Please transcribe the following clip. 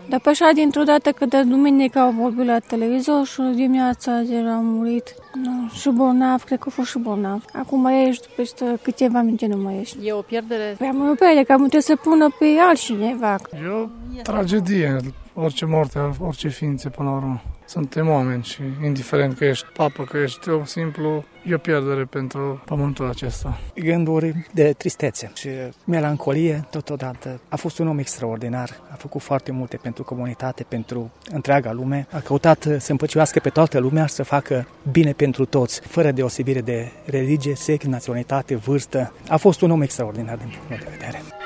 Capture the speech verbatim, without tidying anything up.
Dar pe așa, dintr-o dată, că de duminică au vorbit la televizor și dimineața a murit. Nu, și bolnav, cred că a fost și bolnav. Acum ești, peste câteva minute nu mai ești. E o pierdere? Prea mă pierde, că trebuie să pună pe altcineva. E o tragedie, orice moarte, orice ființe până la urmă. Suntem oameni și indiferent că ești papă, că ești om simplu, e o pierdere pentru pământul acesta. Gânduri de tristețe și melancolie totodată. A fost un om extraordinar, a făcut foarte multe pentru comunitate, pentru întreaga lume. A căutat să împăcioască pe toată lumea și să facă bine pentru toți, fără deosebire de religie, sex, naționalitate, vârstă. A fost un om extraordinar din punct de vedere.